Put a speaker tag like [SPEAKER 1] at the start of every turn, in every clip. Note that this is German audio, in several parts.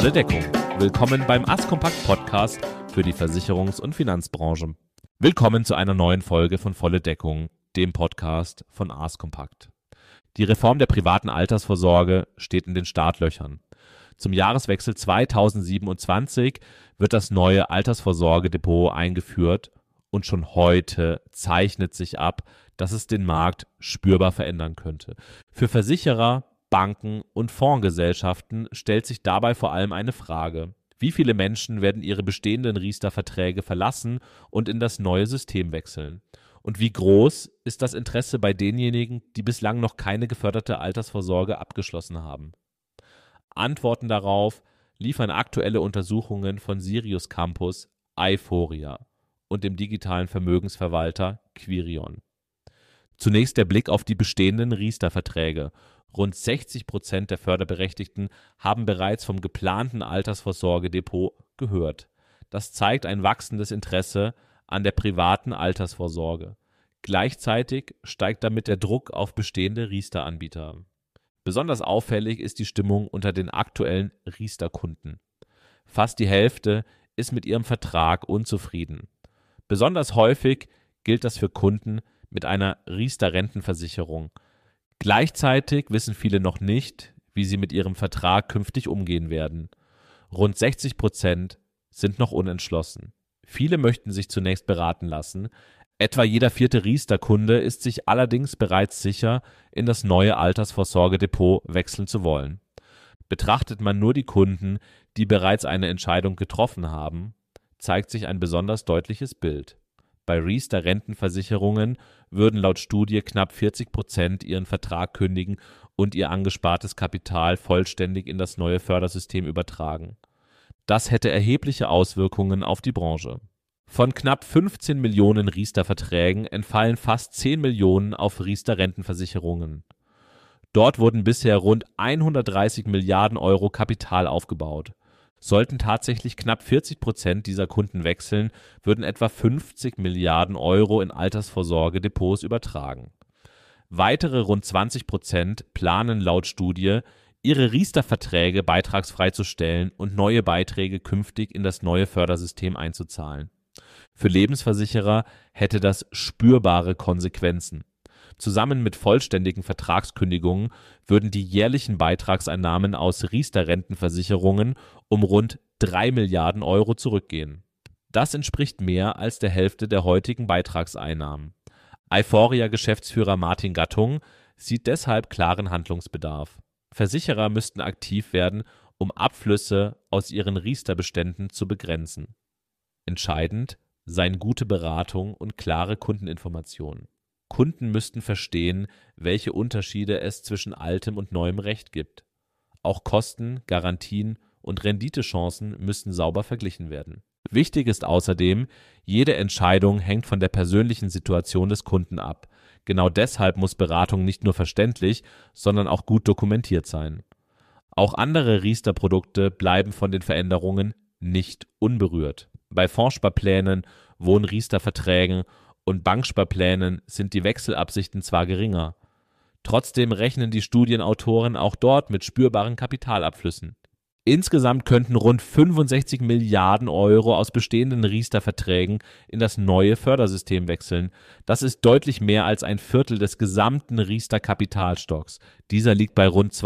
[SPEAKER 1] Volle Deckung. Willkommen beim Askompakt Podcast für die Versicherungs- und Finanzbranche. Willkommen zu einer neuen Folge von Volle Deckung, dem Podcast von Askompakt. Die Reform der privaten Altersvorsorge steht in den Startlöchern. Zum Jahreswechsel 2027 wird das neue Altersvorsorgedepot eingeführt und schon heute zeichnet sich ab, dass es den Markt spürbar verändern könnte. Für Versicherer, Banken und Fondsgesellschaften stellt sich dabei vor allem eine Frage: Wie viele Menschen werden ihre bestehenden Riester-Verträge verlassen und in das neue System wechseln? Und wie groß ist das Interesse bei denjenigen, die bislang noch keine geförderte Altersvorsorge abgeschlossen haben? Antworten darauf liefern aktuelle Untersuchungen von Sirius Campus, Euphoria und dem digitalen Vermögensverwalter Quirion. Zunächst der Blick auf die bestehenden Riester-Verträge. Rund 60% der Förderberechtigten haben bereits vom geplanten Altersvorsorgedepot gehört. Das zeigt ein wachsendes Interesse an der privaten Altersvorsorge. Gleichzeitig steigt damit der Druck auf bestehende Riester-Anbieter. Besonders auffällig ist die Stimmung unter den aktuellen Riester-Kunden. Fast die Hälfte ist mit ihrem Vertrag unzufrieden. Besonders häufig gilt das für Kunden mit einer Riester-Rentenversicherung. Gleichzeitig wissen viele noch nicht, wie sie mit ihrem Vertrag künftig umgehen werden. Rund 60% sind noch unentschlossen. Viele möchten sich zunächst beraten lassen. Etwa jeder vierte Riester-Kunde ist sich allerdings bereits sicher, in das neue Altersvorsorgedepot wechseln zu wollen. Betrachtet man nur die Kunden, die bereits eine Entscheidung getroffen haben, zeigt sich ein besonders deutliches Bild. Bei Riester-Rentenversicherungen würden laut Studie knapp 40% ihren Vertrag kündigen und ihr angespartes Kapital vollständig in das neue Fördersystem übertragen. Das hätte erhebliche Auswirkungen auf die Branche. Von knapp 15 Millionen Riester-Verträgen entfallen fast 10 Millionen auf Riester-Rentenversicherungen. Dort wurden bisher rund 130 Milliarden Euro Kapital aufgebaut. Sollten tatsächlich knapp 40% dieser Kunden wechseln, würden etwa 50 Milliarden Euro in Altersvorsorgedepots übertragen. Weitere rund 20% planen laut Studie, ihre Riester-Verträge beitragsfrei zu stellen und neue Beiträge künftig in das neue Fördersystem einzuzahlen. Für Lebensversicherer hätte das spürbare Konsequenzen. Zusammen mit vollständigen Vertragskündigungen würden die jährlichen Beitragseinnahmen aus Riester-Rentenversicherungen um rund 3 Milliarden Euro zurückgehen. Das entspricht mehr als der Hälfte der heutigen Beitragseinnahmen. Euphoria-Geschäftsführer Martin Gattung sieht deshalb klaren Handlungsbedarf. Versicherer müssten aktiv werden, um Abflüsse aus ihren Riester-Beständen zu begrenzen. Entscheidend seien gute Beratung und klare Kundeninformationen. Kunden müssten verstehen, welche Unterschiede es zwischen altem und neuem Recht gibt. Auch Kosten, Garantien und Renditechancen müssten sauber verglichen werden. Wichtig ist außerdem, jede Entscheidung hängt von der persönlichen Situation des Kunden ab. Genau deshalb muss Beratung nicht nur verständlich, sondern auch gut dokumentiert sein. Auch andere Riester-Produkte bleiben von den Veränderungen nicht unberührt. Bei Fondssparplänen, Wohn-Riester-Verträgen und Banksparplänen sind die Wechselabsichten zwar geringer. Trotzdem rechnen die Studienautoren auch dort mit spürbaren Kapitalabflüssen. Insgesamt könnten rund 65 Milliarden Euro aus bestehenden Riester-Verträgen in das neue Fördersystem wechseln. Das ist deutlich mehr als ein Viertel des gesamten Riester-Kapitalstocks. Dieser liegt bei rund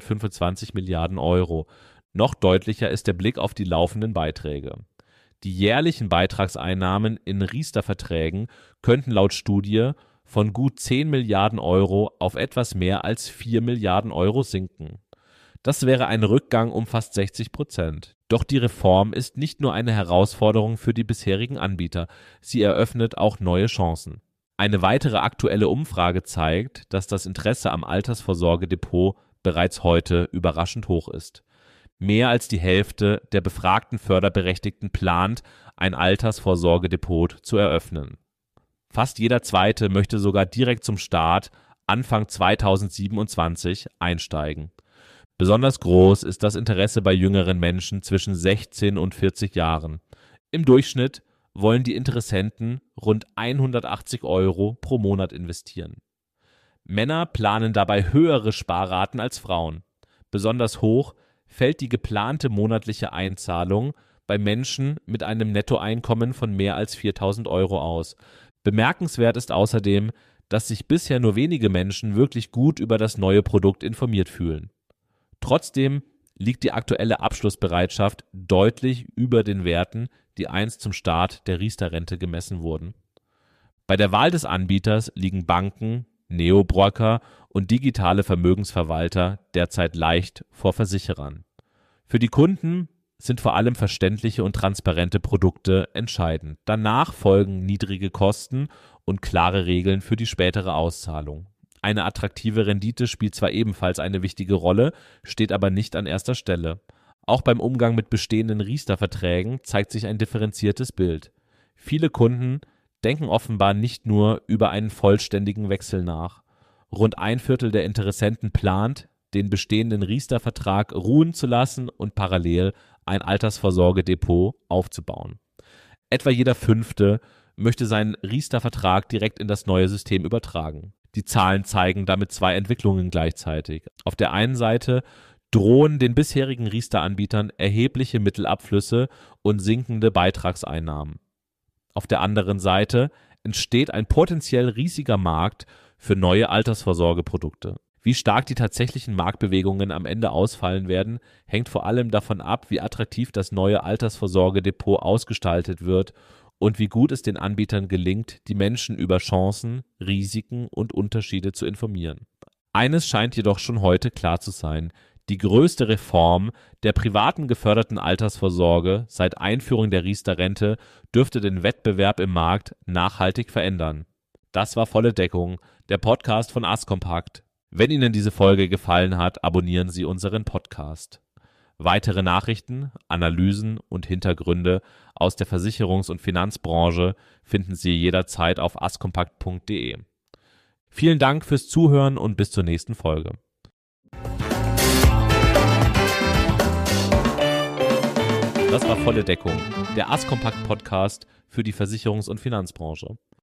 [SPEAKER 1] 225 Milliarden Euro. Noch deutlicher ist der Blick auf die laufenden Beiträge. Die jährlichen Beitragseinnahmen in Riester-Verträgen könnten laut Studie von gut 10 Milliarden Euro auf etwas mehr als 4 Milliarden Euro sinken. Das wäre ein Rückgang um fast 60%. Doch die Reform ist nicht nur eine Herausforderung für die bisherigen Anbieter, sie eröffnet auch neue Chancen. Eine weitere aktuelle Umfrage zeigt, dass das Interesse am Altersvorsorgedepot bereits heute überraschend hoch ist. Mehr als die Hälfte der befragten Förderberechtigten plant, ein Altersvorsorgedepot zu eröffnen. Fast jeder Zweite möchte sogar direkt zum Start Anfang 2027 einsteigen. Besonders groß ist das Interesse bei jüngeren Menschen zwischen 16 und 40 Jahren. Im Durchschnitt wollen die Interessenten rund 180 Euro pro Monat investieren. Männer planen dabei höhere Sparraten als Frauen. Besonders hoch fällt die geplante monatliche Einzahlung bei Menschen mit einem Nettoeinkommen von mehr als 4.000 Euro aus. Bemerkenswert ist außerdem, dass sich bisher nur wenige Menschen wirklich gut über das neue Produkt informiert fühlen. Trotzdem liegt die aktuelle Abschlussbereitschaft deutlich über den Werten, die einst zum Start der Riester-Rente gemessen wurden. Bei der Wahl des Anbieters liegen Banken, Neobroker und digitale Vermögensverwalter derzeit leicht vor Versicherern. Für die Kunden sind vor allem verständliche und transparente Produkte entscheidend. Danach folgen niedrige Kosten und klare Regeln für die spätere Auszahlung. Eine attraktive Rendite spielt zwar ebenfalls eine wichtige Rolle, steht aber nicht an erster Stelle. Auch beim Umgang mit bestehenden Riester-Verträgen zeigt sich ein differenziertes Bild. Viele Kunden denken offenbar nicht nur über einen vollständigen Wechsel nach. Rund 1/4 der Interessenten plant, den bestehenden Riester-Vertrag ruhen zu lassen und parallel ein Altersvorsorgedepot aufzubauen. Etwa jeder 5. möchte seinen Riester-Vertrag direkt in das neue System übertragen. Die Zahlen zeigen damit 2 Entwicklungen gleichzeitig. Auf der einen Seite drohen den bisherigen Riester-Anbietern erhebliche Mittelabflüsse und sinkende Beitragseinnahmen. Auf der anderen Seite entsteht ein potenziell riesiger Markt für neue Altersvorsorgeprodukte. Wie stark die tatsächlichen Marktbewegungen am Ende ausfallen werden, hängt vor allem davon ab, wie attraktiv das neue Altersvorsorgedepot ausgestaltet wird und wie gut es den Anbietern gelingt, die Menschen über Chancen, Risiken und Unterschiede zu informieren. Eines scheint jedoch schon heute klar zu sein: Die größte Reform der privaten geförderten Altersvorsorge seit Einführung der Riester-Rente dürfte den Wettbewerb im Markt nachhaltig verändern. Das war Volle Deckung, der Podcast von Askompakt. Wenn Ihnen diese Folge gefallen hat, abonnieren Sie unseren Podcast. Weitere Nachrichten, Analysen und Hintergründe aus der Versicherungs- und Finanzbranche finden Sie jederzeit auf askompakt.de. Vielen Dank fürs Zuhören und bis zur nächsten Folge. Das war Volle Deckung, der Askompakt-Podcast für die Versicherungs- und Finanzbranche.